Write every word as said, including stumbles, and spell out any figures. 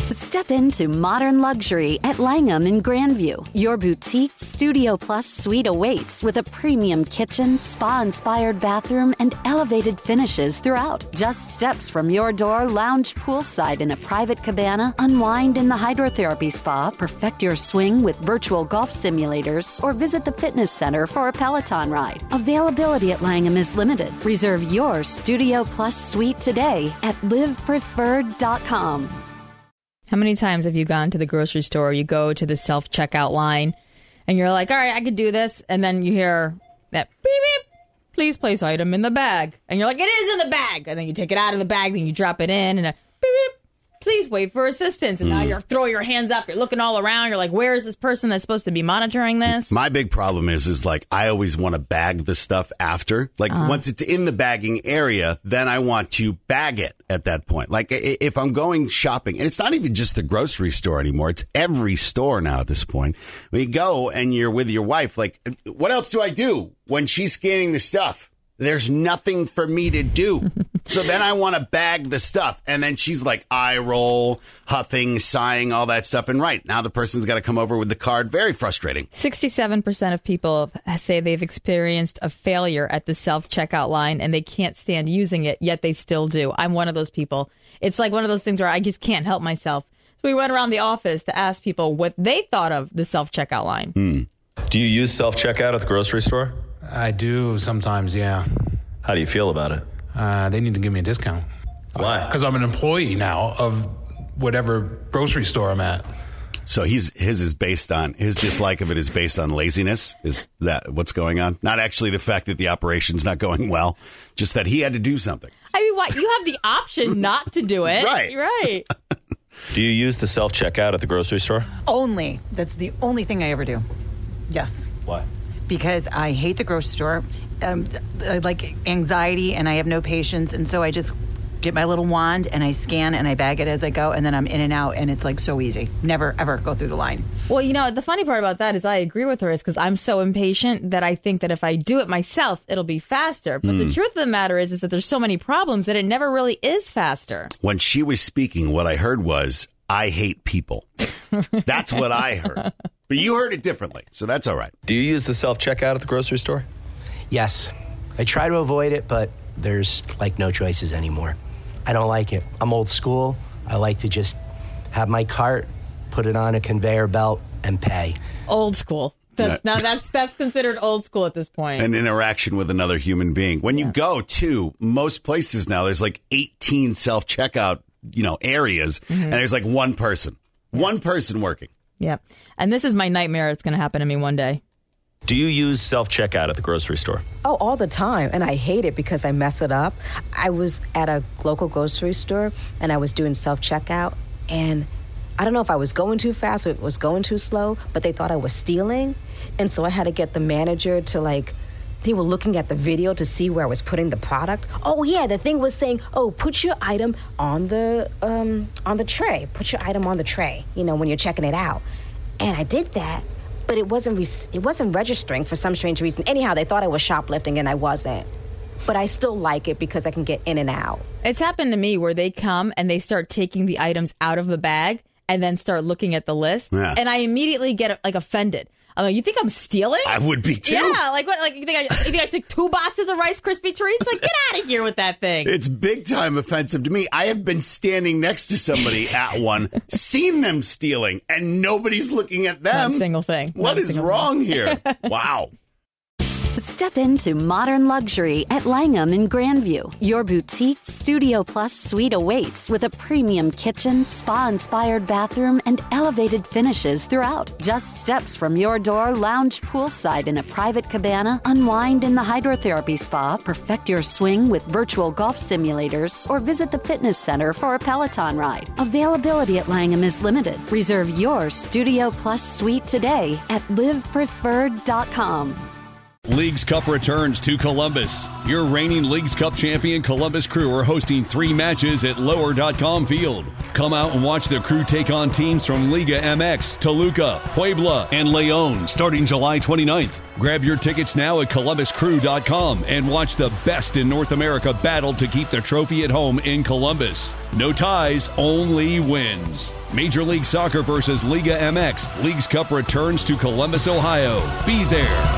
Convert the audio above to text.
Step into modern luxury at Langham in Grandview. Your boutique Studio Plus suite awaits with a premium kitchen, spa-inspired bathroom, and elevated finishes throughout. Just steps from your door, lounge poolside in a private cabana, unwind in the hydrotherapy spa, perfect your swing with virtual golf simulators, or visit the fitness center for a Peloton ride. Availability at Langham is limited. Reserve your Studio Plus suite today at live preferred dot com. How many times have you gone to the grocery store, you go to the self-checkout line, and you're like, all right, I could do this, and then you hear that beep, beep, please place item in the bag. And you're like, it is in the bag. And then you take it out of the bag, then you drop it in, and a beep, beep, please wait for assistance. And mm. now you're throwing your hands up, you're looking all around, you're like, where is this person that's supposed to be monitoring this? My big problem is, is like, I always want to bag the stuff after. Like, uh-huh. once it's in the bagging area, then I want to bag it at that point. Like, if I'm going shopping, and it's not even just the grocery store anymore, it's every store now at this point. When you go and you're with your wife, like, what else do I do when she's scanning the stuff? There's nothing for me to do. So then I want to bag the stuff. And then she's like eye roll, huffing, sighing, all that stuff. And right now the person's got to come over with the card. Very frustrating. sixty-seven percent of people say they've experienced a failure at the self-checkout line and they can't stand using it, yet they still do. I'm one of those people. It's like one of those things where I just can't help myself. So we went around the office to ask people what they thought of the self-checkout line. Hmm. Do you use self-checkout at the grocery store? I do sometimes, yeah. How do you feel about it? Uh, they need to give me a discount. Why? Because I'm an employee now of whatever grocery store I'm at. So he's his is based on, his dislike of it is based on laziness? Is that what's going on? Not actually the fact that the operation's not going well, just that he had to do something. I mean, what? You have the option not to do it. Right. Right. Do you use the self-checkout at the grocery store? Only. That's the only thing I ever do. Yes. Why? Because I hate the grocery store. Um, I like anxiety and I have no patience. And so I just get my little wand and I scan and I bag it as I go. And then I'm in and out. And it's like so easy. Never, ever go through the line. Well, you know, the funny part about that is I agree with her is because I'm so impatient that I think that if I do it myself, it'll be faster. But mm. the truth of the matter is, is that there's so many problems that it never really is faster. When she was speaking, what I heard was, I hate people. That's what I heard. But you heard it differently, so that's all right. Do you use the self-checkout at the grocery store? Yes. I try to avoid it, but there's, like, no choices anymore. I don't like it. I'm old school. I like to just have my cart, put it on a conveyor belt, and pay. Old school. That's, now, that's that's considered old school at this point. An interaction with another human being. When you yeah. go to most places now, there's like eighteen self-checkout, you know, areas, mm-hmm. and there's like one person. Yeah. One person working. Yep. And this is my nightmare. It's going to happen to me one day. Do you use self-checkout at the grocery store? Oh, all the time. And I hate it because I mess it up. I was at a local grocery store and I was doing self-checkout. And I don't know if I was going too fast or it was going too slow, but they thought I was stealing. And so I had to get the manager to like, they were looking at the video to see where I was putting the product. Oh, yeah, the thing was saying, oh, put your item on the um, on the tray. Put your item on the tray, you know, when you're checking it out. And I did that, but it wasn't re- it wasn't registering for some strange reason. Anyhow, they thought I was shoplifting, and I wasn't. But I still like it because I can get in and out. It's happened to me where they come and they start taking the items out of the bag and then start looking at the list. Yeah. And I immediately get like offended. I'm like, you think I'm stealing? I would be too. Yeah, like what? Like you think I? You think I took two boxes of Rice Krispie treats? Like, get out of here with that thing. It's big time offensive to me. I have been standing next to somebody at one, seen them stealing, and nobody's looking at them. Not a single thing. What Not is wrong thing. here? Wow. Step into modern luxury at Langham in Grandview. Your boutique Studio Plus suite awaits with a premium kitchen, spa-inspired bathroom, and elevated finishes throughout. Just steps from your door, lounge poolside in a private cabana, unwind in the hydrotherapy spa, perfect your swing with virtual golf simulators, or visit the fitness center for a Peloton ride. Availability at Langham is limited. Reserve your Studio Plus suite today at live preferred dot com. Leagues Cup returns to Columbus. Your reigning Leagues Cup champion Columbus Crew are hosting three matches at lower dot com Field. Come out and watch the Crew take on teams from Liga M X, Toluca, Puebla, and León starting July twenty-ninth. Grab your tickets now at columbus crew dot com and watch the best in North America battle to keep the trophy at home in Columbus. No ties, only wins. Major League Soccer versus Liga M X. Leagues Cup returns to Columbus, Ohio. Be there.